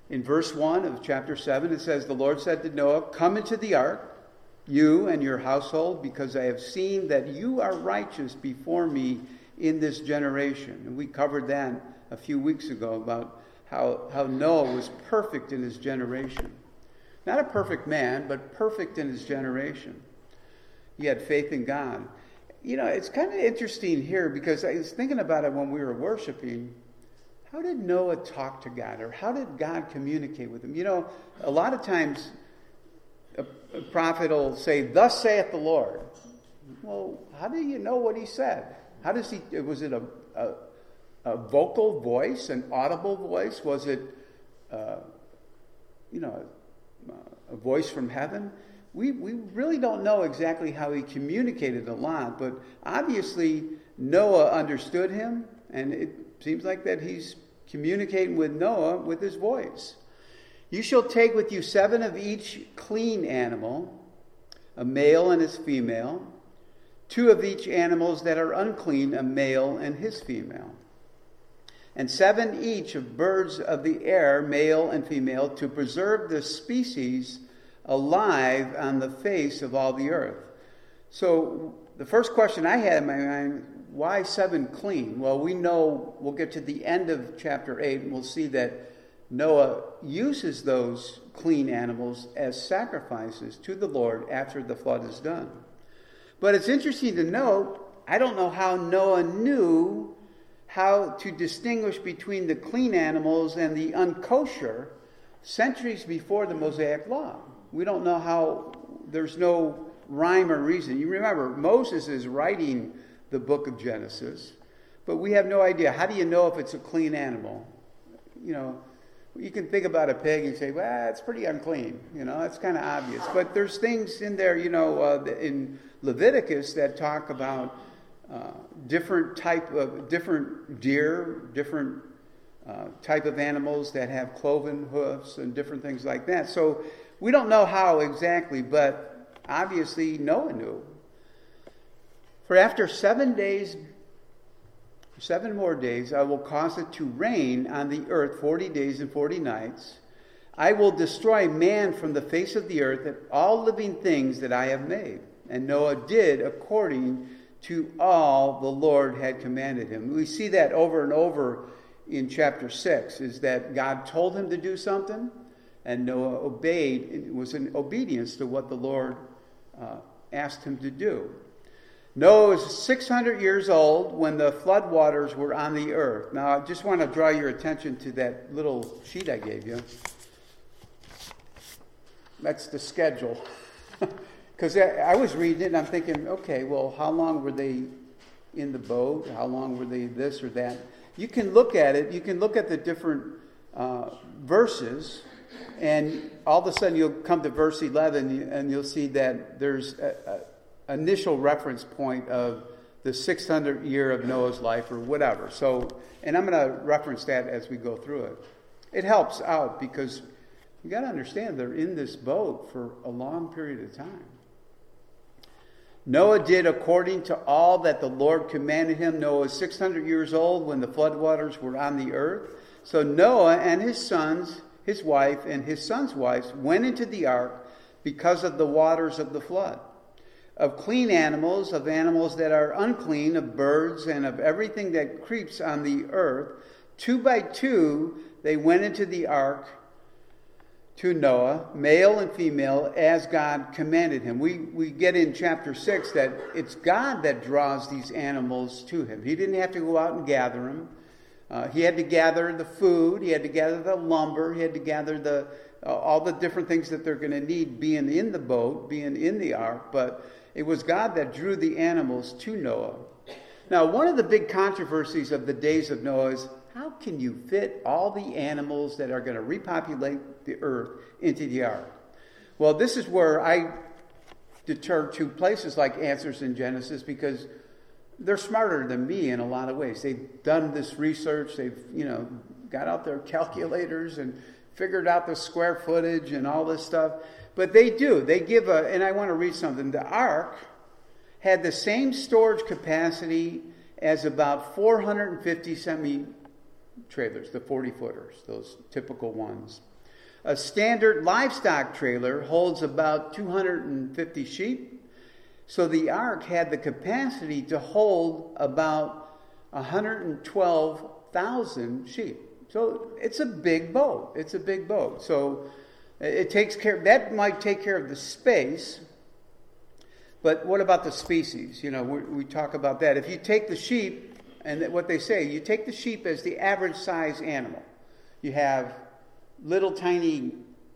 In verse 1 of chapter 7, it says, "The Lord said to Noah, 'Come into the ark, you and your household, because I have seen that you are righteous before me in this generation.'" And we covered that a few weeks ago about how Noah was perfect in his generation. Not a perfect man, but perfect in his generation. He had faith in God. You know, it's kind of interesting here because I was thinking about it when we were worshiping. How did Noah talk to God, or how did God communicate with him? You know, a lot of times a prophet will say, "Thus saith the Lord." Well, how do you know what he said? How does he? Was it a vocal voice, an audible voice? Was it, a voice from heaven? We really don't know exactly how he communicated a lot, but obviously Noah understood him, and it seems like that he's communicating with Noah with his voice. "You shall take with you 7 of each clean animal, a male and his female, 2 of each animals that are unclean, a male and his female, and 7 each of birds of the air, male and female, to preserve the species alive on the face of all the earth." So the first question I had in my mind, why 7 clean? Well, we know, we'll get to the end of chapter 8 and we'll see that Noah uses those clean animals as sacrifices to the Lord after the flood is done. But it's interesting to note, I don't know how Noah knew how to distinguish between the clean animals and the unkosher centuries before the Mosaic Law. We don't know how, there's no rhyme or reason. You remember, Moses is writing the book of Genesis, but we have no idea. How do you know if it's a clean animal? You know, you can think about a pig and say, well, it's pretty unclean. You know, it's kind of obvious. But there's things in there, in Leviticus that talk about different deer, different type of animals that have cloven hoofs and different things like that. So we don't know how exactly, but obviously Noah knew. "For after 7 more days, I will cause it to rain on the earth 40 days and 40 nights. I will destroy man from the face of the earth and all living things that I have made." And Noah did according to all the Lord had commanded him. We see that over and over in chapter 6, is that God told him to do something, and Noah obeyed. It was in obedience to what the Lord asked him to do. Noah was 600 years old when the flood waters were on the earth. Now, I just want to draw your attention to that little sheet I gave you. That's the schedule. Because I was reading it and I'm thinking, okay, well, how long were they in the boat? How long were they this or that? You can look at it. You can look at the different verses, and all of a sudden you'll come to verse 11 and you'll see that there's an initial reference point of the 600th year of Noah's life or whatever. So, and I'm going to reference that as we go through it. It helps out because you got to understand they're in this boat for a long period of time. Noah did according to all that the Lord commanded him. Noah was 600 years old when the floodwaters were on the earth. So Noah and his sons, his wife, and his sons' wives went into the ark because of the waters of the flood. Of clean animals, of animals that are unclean, of birds, and of everything that creeps on the earth, 2 by 2 they went into the ark to Noah, male and female, as God commanded him. We get in chapter 6 that it's God that draws these animals to him. He didn't have to go out and gather them. He had to gather the food. He had to gather the lumber. He had to gather all the different things that they're going to need being in the boat, being in the ark. But it was God that drew the animals to Noah. Now, one of the big controversies of the days of Noah is, how can you fit all the animals that are going to repopulate the earth into the ark? Well, this is where I deter to places like Answers in Genesis, because they're smarter than me in a lot of ways. They've done this research. They've, got out their calculators and figured out the square footage and all this stuff. But they do. They give and I want to read something. The ark had the same storage capacity as about 450 semi-trailers, the 40-footers, those typical ones. A standard livestock trailer holds about 250 sheep. So the ark had the capacity to hold about 112,000 sheep. So it's a big boat. It's a big boat. So it takes care, that might take care of the space. But what about the species? You know, we talk about that. If you take the sheep, and what they say, you take the sheep as the average size animal. You have little tiny,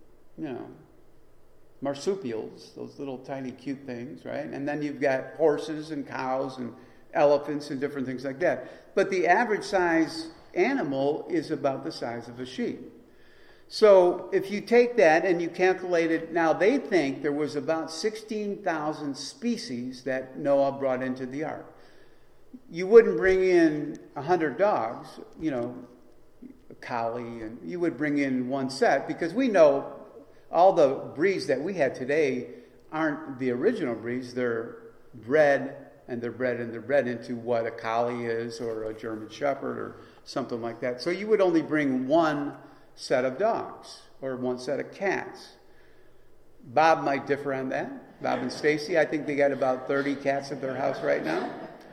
marsupials, those little tiny cute things, right? And then you've got horses and cows and elephants and different things like that. But the average size animal is about the size of a sheep. So if you take that and you calculate it, now they think there was about 16,000 species that Noah brought into the ark. You wouldn't bring in 100 dogs, a collie, and you would bring in one set, because we know all the breeds that we have today aren't the original breeds. They're bred into what a collie is, or a German Shepherd, or something like that. So you would only bring one set of dogs or one set of cats. Bob might differ on that. Bob and Stacy, I think they got about 30 cats at their house right now.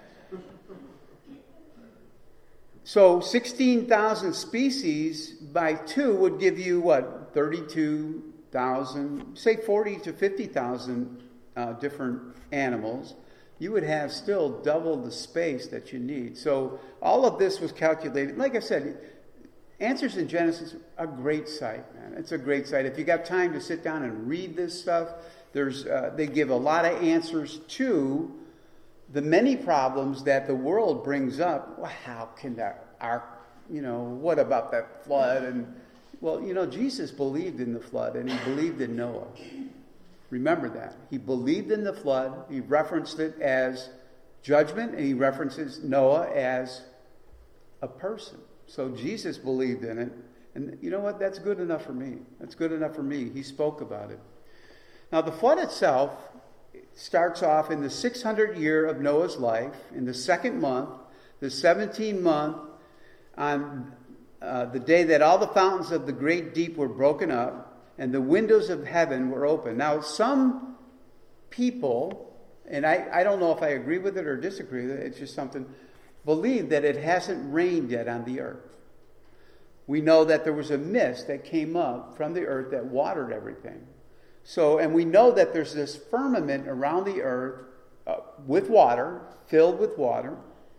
So 16,000 species by 2 would give you what? 32,000, say 40 to 50,000 different animals. You would have still double the space that you need. So all of this was calculated. Like I said, Answers in Genesis, a great site, man. It's a great site. If you got time to sit down and read this stuff, they give a lot of answers to the many problems that the world brings up. Well, how can that ark, what about that flood? And Jesus believed in the flood, and he believed in Noah. Remember that. He believed in the flood. He referenced it as judgment, and he references Noah as a person. So Jesus believed in it. And you know what? That's good enough for me. That's good enough for me. He spoke about it. Now, the flood itself starts off in the 600th year of Noah's life, in the second month, the 17th month, on the day that all the fountains of the great deep were broken up, and the windows of heaven were open. Now, some people, and I don't know if I agree with it or disagree with it, it's just something, believe that it hasn't rained yet on the earth. We know that there was a mist that came up from the earth that watered everything. So, and we know that there's this firmament around the earth with water, filled with water.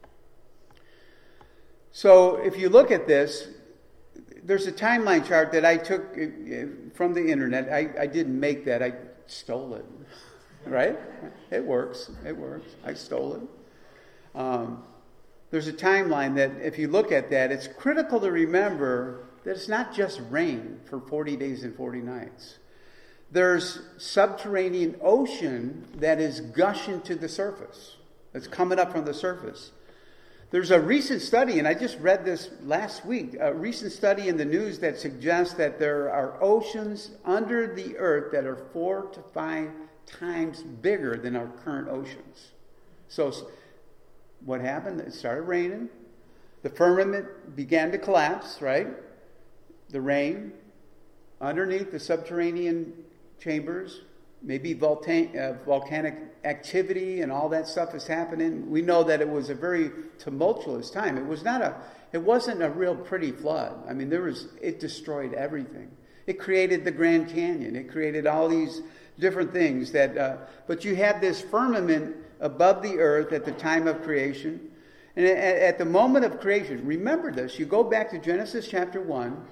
So if you look at this, there's a timeline chart that I took from the internet. I didn't make that. I stole it. Right? It works. It works. I stole it. There's a timeline that if you look at that, it's critical to remember that it's not just rain for 40 days and 40 nights. There's subterranean ocean that is gushing to the surface. It's coming up from the surface. There's a recent study, and I just read this last week, a recent study in the news that suggests that there are oceans under the earth that are 4 to 5 times bigger than our current oceans. So what happened? It started raining. The firmament began to collapse, right? The rain. Underneath the subterranean chambers, maybe volcanic activity and all that stuff is happening. We know that it was a very tumultuous time. It wasn't a real pretty flood. I mean, it destroyed everything. It created the Grand Canyon. It created all these different things but you have this firmament above the earth at the time of creation. And at the moment of creation, remember this, you go back to Genesis chapter 1,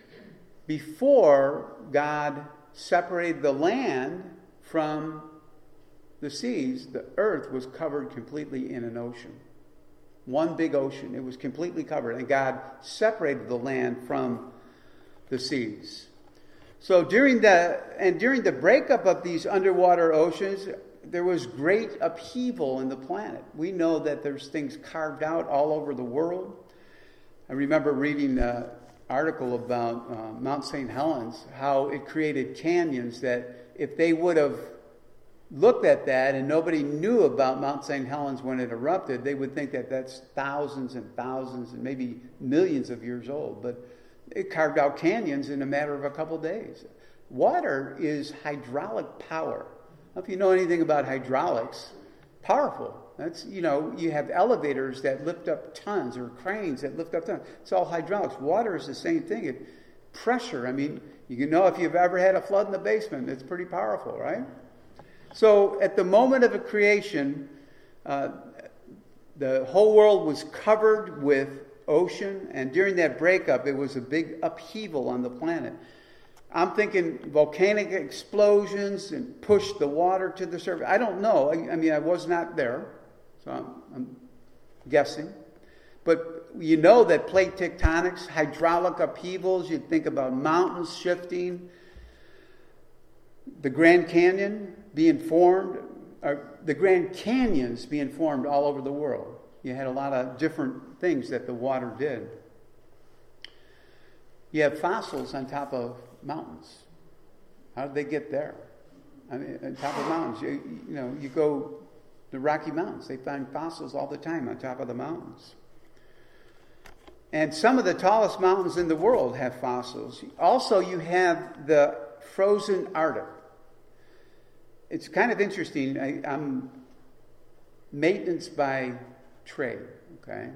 before God separated the land from the seas, the earth was covered completely in an ocean. One big ocean. It was completely covered. And God separated the land from the seas. So during the breakup of these underwater oceans, there was great upheaval in the planet. We know that there's things carved out all over the world. I remember reading an article about Mount St. Helens, how it created canyons that if they would have looked at that and nobody knew about Mount St. Helens when it erupted, they would think that that's thousands and thousands and maybe millions of years old. But It carved out canyons in a matter of a couple days. Water is hydraulic power. If you know anything about hydraulics, powerful. That's, you have elevators that lift up tons or cranes that lift up tons. It's all hydraulics. Water is the same thing. Pressure. I mean, you can know if you've ever had a flood in the basement. It's pretty powerful, right? So at the moment of a creation, the whole world was covered with ocean, and during that breakup, it was a big upheaval on the planet. I'm thinking volcanic explosions and pushed the water to the surface. I don't know. I mean, I was not there, so I'm guessing. But you know that plate tectonics, hydraulic upheavals, you think about mountains shifting, the Grand Canyon being formed, the Grand Canyons being formed all over the world. You had a lot of different things that the water did. You have fossils on top of mountains. How did they get there? I mean, on top of mountains. You go to the Rocky Mountains. They find fossils all the time on top of the mountains. And some of the tallest mountains in the world have fossils. Also, you have the frozen Arctic. It's kind of interesting. I'm maintenance by trade, okay?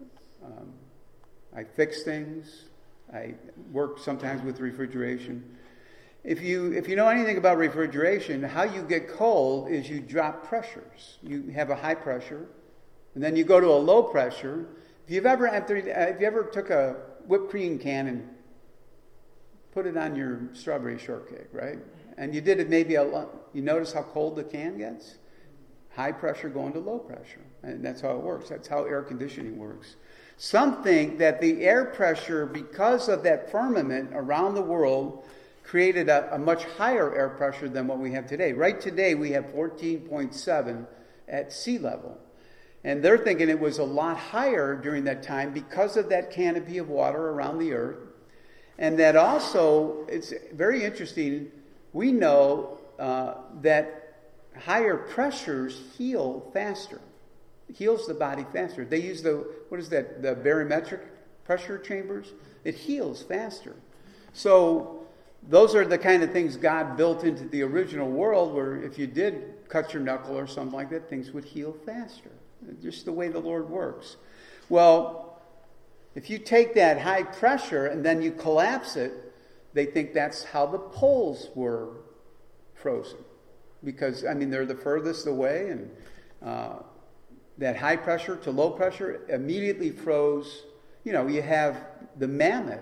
I fix things. I work sometimes with refrigeration. If you know anything about refrigeration, how you get cold is you drop pressures. You have a high pressure, and then you go to a low pressure. If you ever took a whipped cream can and put it on your strawberry shortcake, right? And you did it you notice how cold the can gets? High pressure going to low pressure. And that's how it works. That's how air conditioning works. Some think that the air pressure, because of that firmament around the world, created a much higher air pressure than what we have today. Right today, we have 14.7 at sea level. And they're thinking it was a lot higher during that time because of that canopy of water around the earth. And that also, it's very interesting, we know that higher pressures heal faster. It heals the body faster. They use the barometric pressure chambers. It heals faster. So those are the kind of things God built into the original world where if you did cut your knuckle or something like that, things would heal faster. Just the way the Lord works. Well, if you take that high pressure and then you collapse it, they think that's how the poles were frozen. Because, they're the furthest away, and that high pressure to low pressure immediately froze. You have the mammoth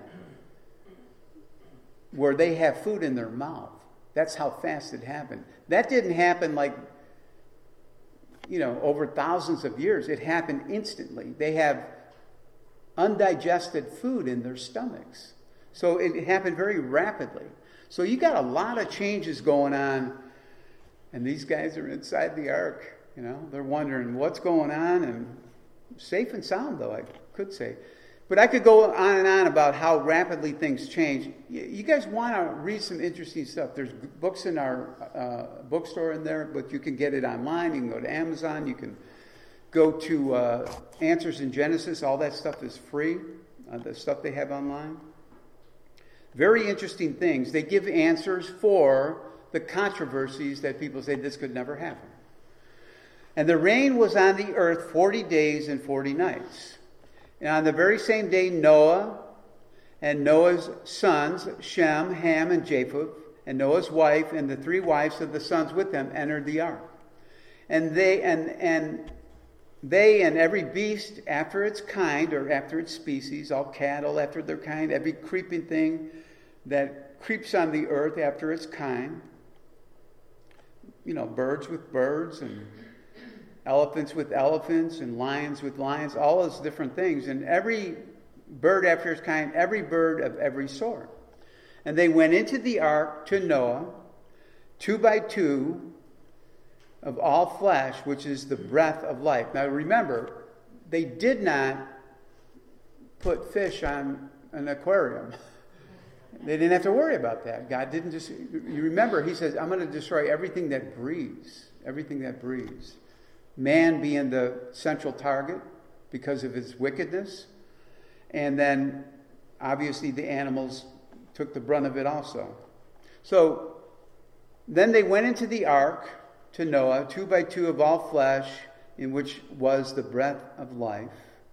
where they have food in their mouth. That's how fast it happened. That didn't happen over thousands of years. It happened instantly. They have undigested food in their stomachs. So it happened very rapidly. So you got a lot of changes going on, and these guys are inside the ark. They're wondering what's going on, and safe and sound, though, I could say. But I could go on and on about how rapidly things change. You guys want to read some interesting stuff. There's books in our bookstore in there, but you can get it online. You can go to Amazon. You can go to Answers in Genesis. All that stuff is free, the stuff they have online. Very interesting things. They give answers for the controversies that people say this could never happen. And the rain was on the earth 40 days and 40 nights. And on the very same day, Noah and Noah's sons, Shem, Ham, and Japheth, and Noah's wife, and the three wives of the sons with them entered the ark. And they and every beast after its kind, or after its species, all cattle after their kind, every creeping thing that creeps on the earth after its kind, birds with birds, and elephants with elephants, and lions with lions, all those different things. And every bird after its kind, every bird of every sort. And they went into the ark to Noah, 2 by 2, of all flesh, which is the breath of life. Now remember, they did not put fish on an aquarium. They didn't have to worry about that. God didn't just... You remember, he says, I'm going to destroy everything that breathes. Everything that breathes. Man being the central target because of his wickedness. And then obviously the animals took the brunt of it also. So then they went into the ark to Noah, 2 by 2 of all flesh, in which was the breath of life.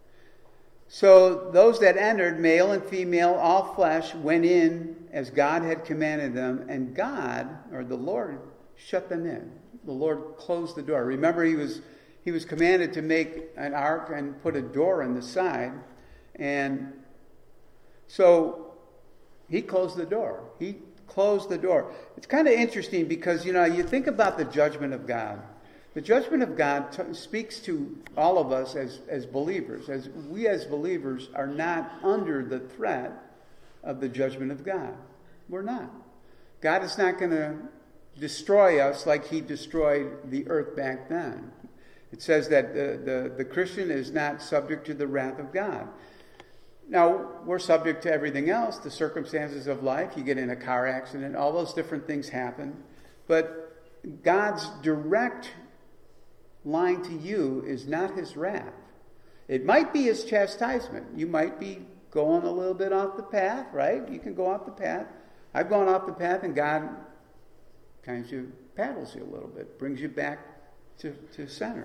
So those that entered, male and female, all flesh, went in as God had commanded them, and God, or the Lord, shut them in. The Lord closed the door. Remember, he was commanded to make an ark and put a door on the side, and so he closed the door. He closed the door. It's kind of interesting because, you think about the judgment of God. The judgment of God speaks to all of us as believers. As we as believers are not under the threat of the judgment of God. We're not. God is not going to destroy us like he destroyed the earth back then. It says that the Christian is not subject to the wrath of God. Now, we're subject to everything else, the circumstances of life. You get in a car accident, all those different things happen. But God's direct line to you is not his wrath. It might be his chastisement. You might be going a little bit off the path, right? You can go off the path. I've gone off the path, and God kind of paddles you a little bit, brings you back to center.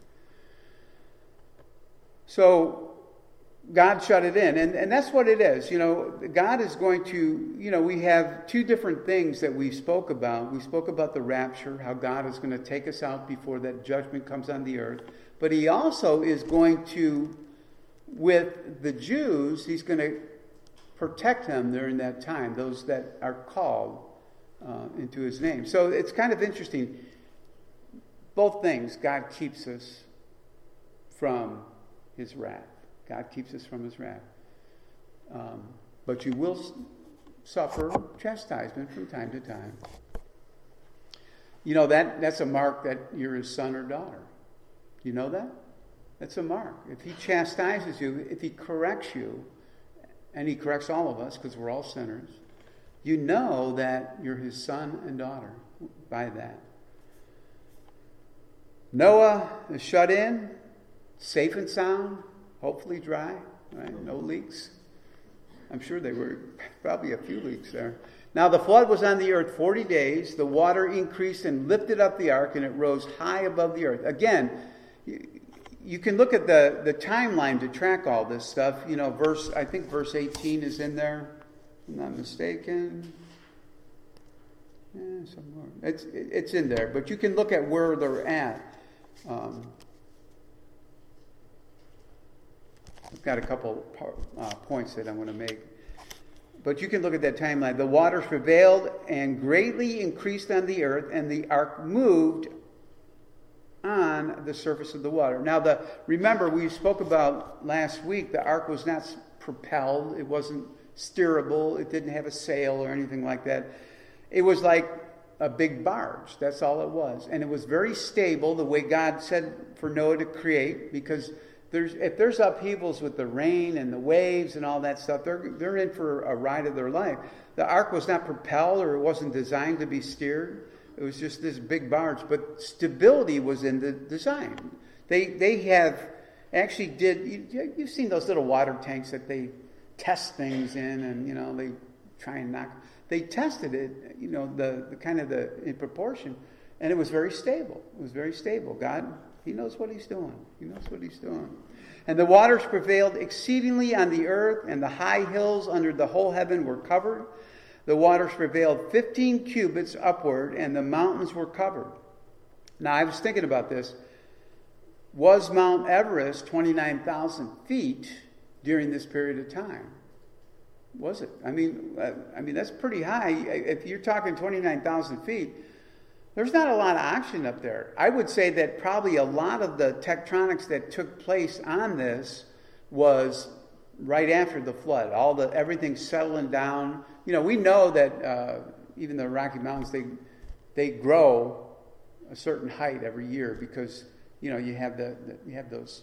So God shut it in, and that's what it is. God is going to, we have two different things that we spoke about. We spoke about the rapture, how God is going to take us out before that judgment comes on the earth. But he also is going to, with the Jews, he's going to protect them during that time, those that are called into his name. So it's kind of interesting. Both things, God keeps us from his wrath. God keeps us from his wrath. But you will suffer chastisement from time to time. That's a mark that you're his son or daughter. You know that? That's a mark. If he chastises you, if he corrects you, and he corrects all of us because we're all sinners, you know that you're his son and daughter by that. Noah is shut in, safe and sound, hopefully dry, right? No leaks. I'm sure they were probably a few leaks there. Now the flood was on the earth 40 days. The water increased and lifted up the ark, and it rose high above the earth. Again, you can look at the timeline to track all this stuff. I think verse 18 is in there, if I'm not mistaken. Somewhere. It's in there, but you can look at where they're at. I've got a couple points that I want to make. But you can look at that timeline. The waters prevailed and greatly increased on the earth, and the ark moved on the surface of the water. Now, remember, we spoke about last week, the ark was not propelled. It wasn't steerable. It didn't have a sail or anything like that. It was like a big barge. That's all it was. And it was very stable, the way God said for Noah to create, because if there's upheavals with the rain and the waves and all that stuff, they're in for a ride of their life. The ark was not propelled, or it wasn't designed to be steered. It was just this big barge, but stability was in the design. They have actually you've seen those little water tanks that they test things in, and they try and knock. They tested it, the kind of in proportion, and it was very stable. It was very stable. God, he knows what he's doing. He knows what he's doing. And the waters prevailed exceedingly on the earth, and the high hills under the whole heaven were covered. The waters prevailed 15 cubits upward, and the mountains were covered. Now, I was thinking about this. Was Mount Everest 29,000 feet during this period of time? Was it? I mean, that's pretty high. If you're talking 29,000 feet, there's not a lot of oxygen up there. I would say that probably a lot of the tectonics that took place on this was right after the flood. Everything settling down. We know that even the Rocky Mountains, they grow a certain height every year because you have those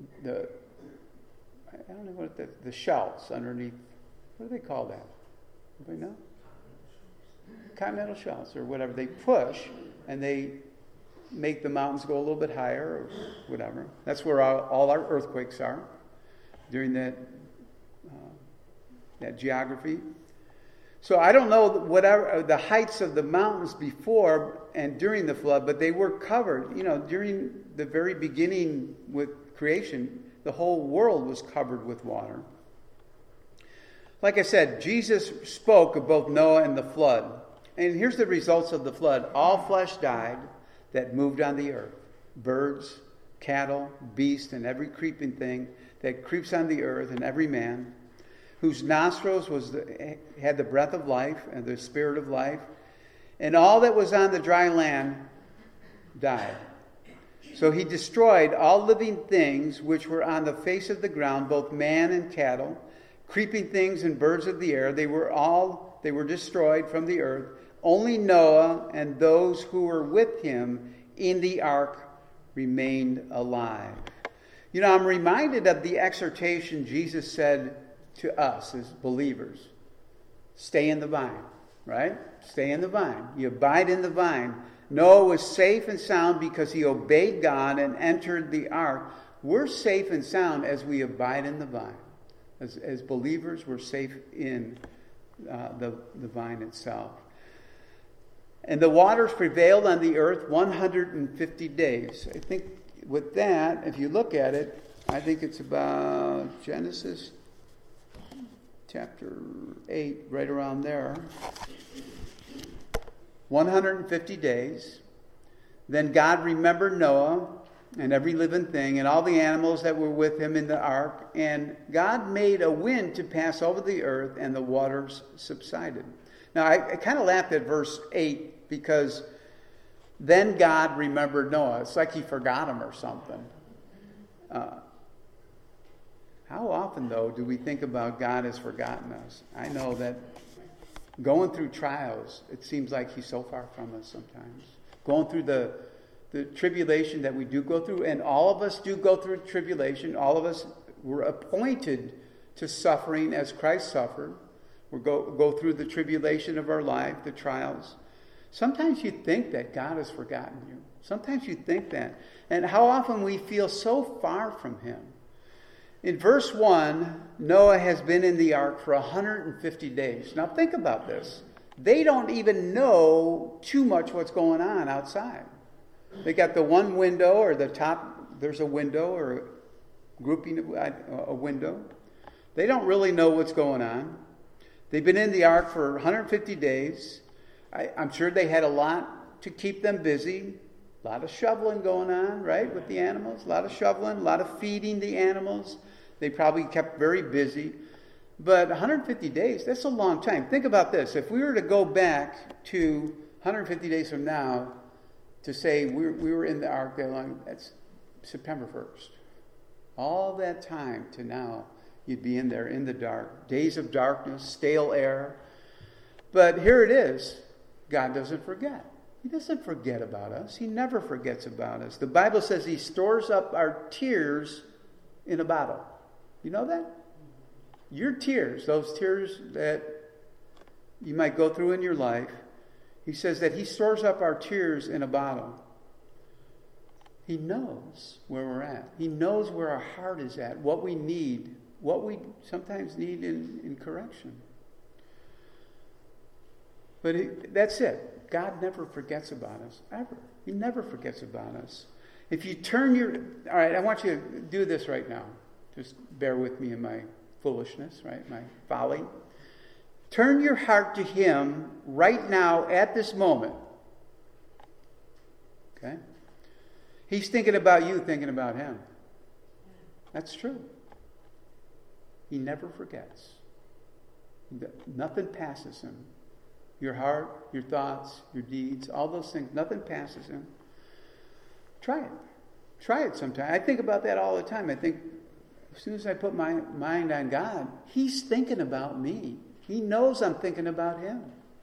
I don't know what the shelves underneath. What do they call that? Anybody know? Continental shelves or whatever. They push and they make the mountains go a little bit higher or whatever. That's where all our earthquakes are during that that geography. So I don't know whatever the heights of the mountains before and during the flood, but they were covered. During the very beginning with creation, the whole world was covered with water. Like I said, Jesus spoke of both Noah and the flood. And here's the results of the flood. All flesh died that moved on the earth. Birds, cattle, beasts, and every creeping thing that creeps on the earth, and every man whose nostrils had the breath of life and the spirit of life. And all that was on the dry land died. So he destroyed all living things which were on the face of the ground, both man and cattle, creeping things and birds of the air. They were destroyed from the earth. Only Noah and those who were with him in the ark remained alive. I'm reminded of the exhortation Jesus said to us as believers. Stay in the vine, right? Stay in the vine. You abide in the vine. Noah was safe and sound because he obeyed God and entered the ark. We're safe and sound as we abide in the vine. As believers, we're safe in the vine itself. And the waters prevailed on the earth 150 days. I think with that, if you look at it, I think it's about Genesis chapter 8, right around there. 150 days. Then God remembered Noah and every living thing and all the animals that were with him in the ark. And God made a wind to pass over the earth, and the waters subsided. Now, I kind of laughed at verse 8 because then God remembered Noah. It's like he forgot him or something. How often, though, do we think about God has forgotten us? I know that going through trials, it seems like he's so far from us sometimes. Going through the tribulation that we do go through, and all of us do go through tribulation. All of us were appointed to suffering as Christ suffered. We go through the tribulation of our life, the trials. Sometimes you think that God has forgotten you. Sometimes you think that. And how often we feel so far from him. In verse 1, Noah has been in the ark for 150 days. Now think about this. They don't even know too much what's going on outside. They got the one window, or the top, there's a window, or a grouping of a window. They don't really know what's going on. They've been in the ark for 150 days. I'm sure they had a lot to keep them busy. A lot of shoveling going on, right, with the animals. A lot of shoveling, a lot of feeding the animals. They probably kept very busy. But 150 days, that's a long time. Think about this. If we were to go back to 150 days from now to say we were in the ark that long, that's September 1st. All that time to now, you'd be in there in the dark. Days of darkness, stale air. But here it is. God doesn't forget. He doesn't forget about us. He never forgets about us. The Bible says he stores up our tears in a bottle. You know that? Your tears, those tears that you might go through in your life, he says that he stores up our tears in a bottle. He knows where we're at. He knows where our heart is at, what we need, what we sometimes need in correction. But that's it. God never forgets about us, ever. He never forgets about us. If you turn all right, I want you to do this right now. Just bear with me in my foolishness, right? My folly. Turn your heart to him right now at this moment. Okay? He's thinking about you, thinking about him. That's true. He never forgets. Nothing passes him. Your heart, your thoughts, your deeds, all those things, nothing passes him. Try it. Try it sometime. I think about that all the time. I think as soon as I put my mind on God, he's thinking about me. He knows I'm thinking about him.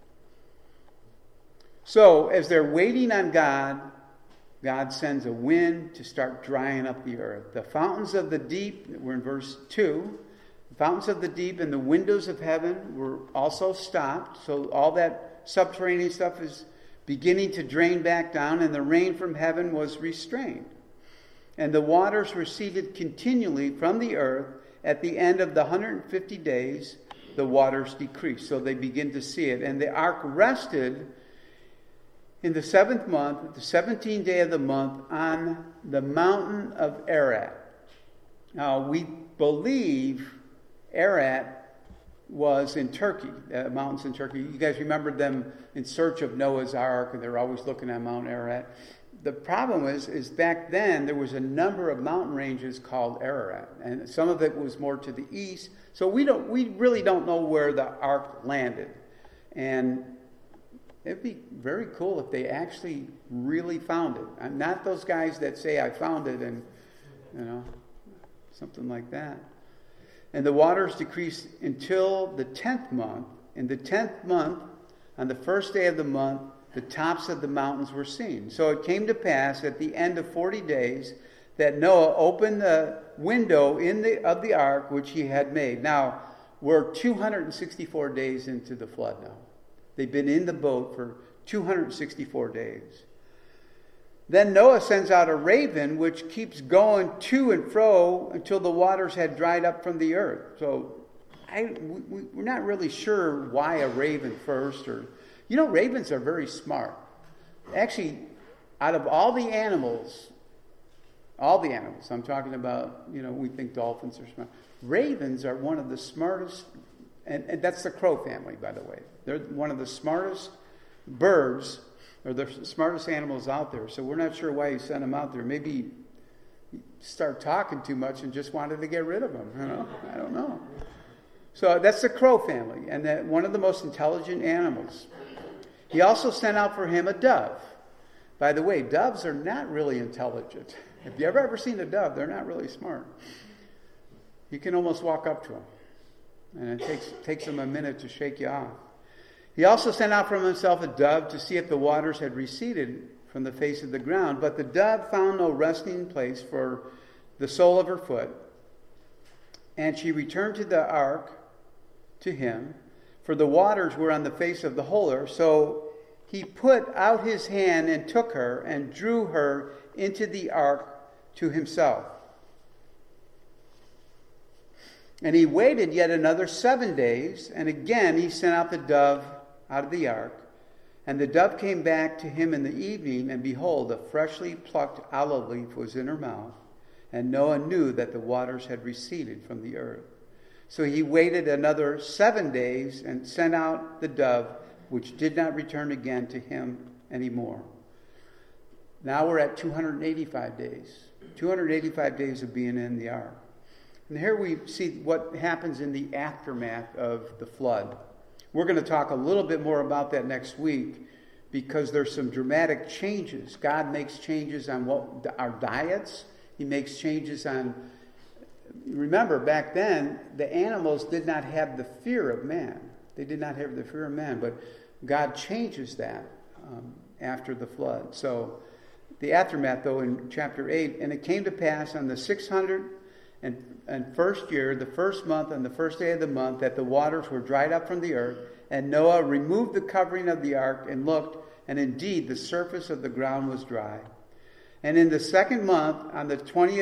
So as they're waiting on God, God sends a wind to start drying up the earth. The fountains of the deep, we're in verse 2, the fountains of the deep and the windows of heaven were also stopped. So all that subterranean stuff is beginning to drain back down, and the rain from heaven was restrained. And the waters receded continually from the earth at the end of the 150 days. the waters decreased. So they begin to see it. And the ark rested in the 7th month, the 17th day of the month, on the mountain of Ararat. Now, we believe Ararat was in Turkey, mountains in Turkey. You guys remember them in search of Noah's Ark, and they're always looking at Mount Ararat. The problem is back then there was a number of mountain ranges called Ararat, and some of it was more to the east. So we really don't know where the ark landed, and it'd be very cool if they actually really found it. I'm not those guys that say I found it and something like that. And the waters decreased until the 10th month. In the 10th month, on the first day of the month, the tops of the mountains were seen. So it came to pass at the end of 40 days that Noah opened the window of the ark which he had made. Now, we're 264 days into the flood now. They've been in the boat for 264 days. Then Noah sends out a raven which keeps going to and fro until the waters had dried up from the earth. So we're not really sure why a raven first. Ravens are very smart. Actually, out of all the animals, I'm talking about, we think dolphins are smart. Ravens are one of the smartest, and that's the crow family, by the way. They're one of the smartest birds, or the smartest animals out there. So we're not sure why he sent them out there. Maybe he started talking too much and just wanted to get rid of them. I don't know. So that's the crow family, and one of the most intelligent animals. He also sent out for him a dove. By the way, doves are not really intelligent. If you ever seen a dove, they're not really smart. You can almost walk up to them, and it takes them a minute to shake you off. He also sent out from himself a dove to see if the waters had receded from the face of the ground. But the dove found no resting place for the sole of her foot. And she returned to the ark to him, for the waters were on the face of the whole earth. So he put out his hand and took her and drew her into the ark to himself. And he waited yet another 7 days, and again he sent out the dove out of the ark. And the dove came back to him in the evening, and behold, a freshly plucked olive leaf was in her mouth. And Noah knew that the waters had receded from the earth. So he waited another 7 days and sent out the dove, which did not return again to him anymore. Now we're at 285 days. 285 days of being in the ark. And here we see what happens in the aftermath of the flood. We're going to talk a little bit more about that next week, because there's some dramatic changes. God makes changes on our diets. He makes changes on... Remember, back then, the animals did not have the fear of man. They did not have the fear of man, but God changes that after the flood. So the aftermath, though, in chapter 8, and it came to pass on the 601st year, the first month, on the first day of the month, that the waters were dried up from the earth, and Noah removed the covering of the ark and looked, and indeed the surface of the ground was dry. And in the second month, on the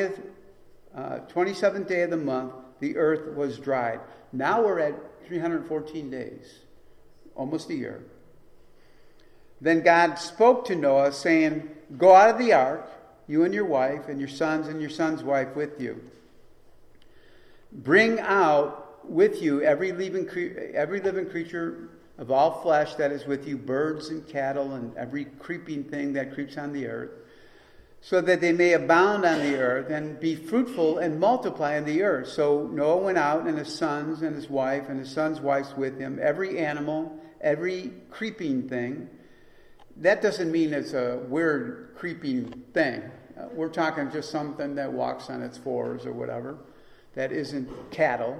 27th day of the month, the earth was dried. Now we're at 314 days, almost a year. Then God spoke to Noah, saying, "Go out of the ark, you and your wife, and your son's wife with you. Bring out with you every living creature of all flesh that is with you, birds and cattle, and every creeping thing that creeps on the earth, so that they may abound on the earth and be fruitful and multiply on the earth." So Noah went out, and his sons and his wife and his sons' wives with him, every animal, every creeping thing. That doesn't mean it's a weird creeping thing. We're talking just something that walks on its fours or whatever. That isn't cattle.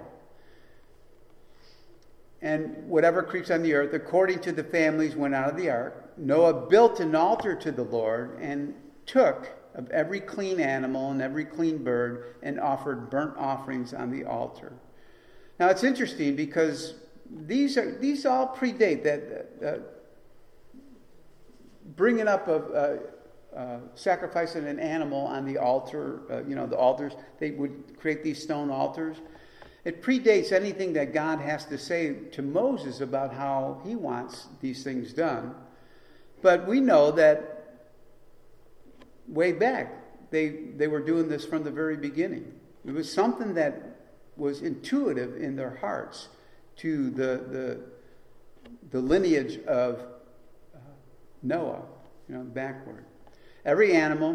And whatever creeps on the earth, according to the families, went out of the ark. Noah built an altar to the Lord and took of every clean animal and every clean bird and offered burnt offerings on the altar. Now it's interesting because these all predate that bringing up of sacrificing an animal on the altar. The altars, they would create these stone altars. It predates anything that God has to say to Moses about how he wants these things done. But we know that way back, they were doing this from the very beginning. It was something that was intuitive in their hearts to the lineage of Noah, backward. Every animal,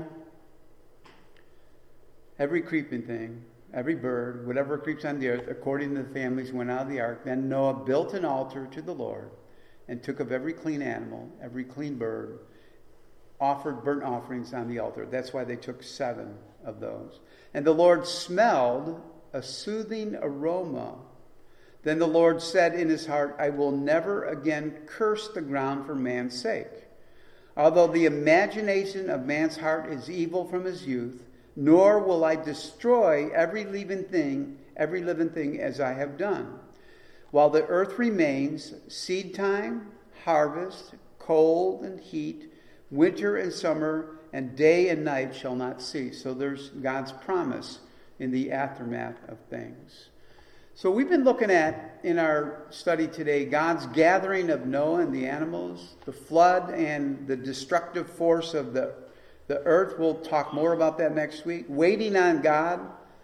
every creeping thing, every bird, whatever creeps on the earth, according to the families, went out of the ark. Then Noah built an altar to the Lord and took of every clean animal, every clean bird, offered burnt offerings on the altar. That's why they took 7 of those. And the Lord smelled a soothing aroma. Then the Lord said in his heart, I will never again curse the ground for man's sake. Although the imagination of man's heart is evil from his youth, nor will I destroy every living thing as I have done. While the earth remains, seed time, harvest, cold and heat, winter and summer, and day and night shall not cease. So there's God's promise in the aftermath of things. So we've been looking at, in our study today, God's gathering of Noah and the animals, the flood and the destructive force of the earth. We'll talk more about that next week. Waiting on God.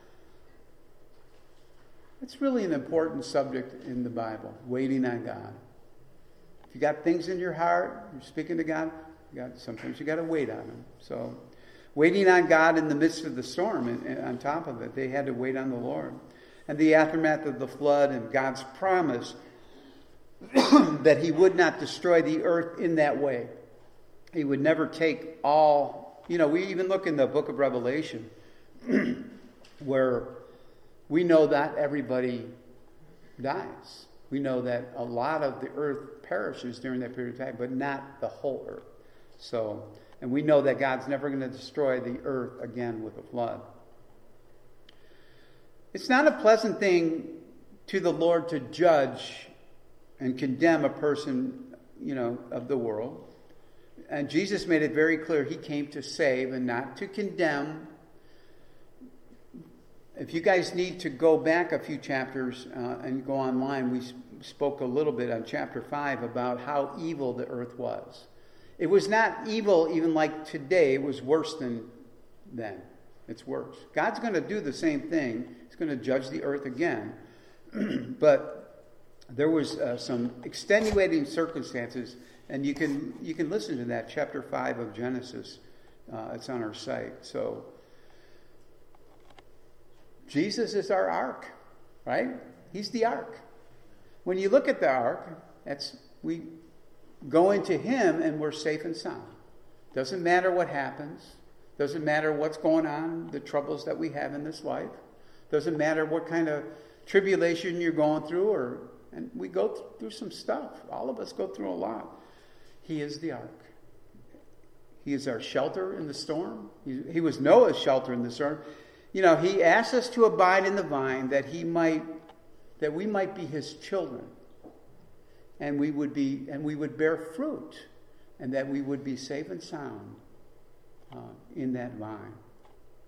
It's really an important subject in the Bible, waiting on God. If you got things in your heart, you're speaking to God, sometimes you got to wait on him. So waiting on God in the midst of the storm, and on top of it, they had to wait on the Lord. And the aftermath of the flood and God's promise that he would not destroy the earth in that way. He would never take all. We even look in the book of Revelation where we know that everybody dies. We know that a lot of the earth perishes during that period of time, but not the whole earth. So, and we know that God's never going to destroy the earth again with a flood. It's not a pleasant thing to the Lord to judge and condemn a person, of the world. And Jesus made it very clear he came to save and not to condemn. If you guys need to go back a few chapters and go online, we spoke a little bit on chapter 5 about how evil the earth was. It was not evil even like today. It was worse than then. It's worse. God's going to do the same thing. He's going to judge the earth again. But there was some extenuating circumstances, and you can listen to that, chapter 5 of Genesis. It's on our site. So Jesus is our ark, right? He's the ark. When you look at the ark, we go into him and we're safe and sound. Doesn't matter what happens. Doesn't matter what's going on, the troubles that we have in this life. Doesn't matter what kind of tribulation you're going through, and we go through some stuff. All of us go through a lot. He is the ark. He is our shelter in the storm. He was Noah's shelter in the storm. He asked us to abide in the vine that we might be his children, and we would bear fruit, and that we would be safe and sound in that vine.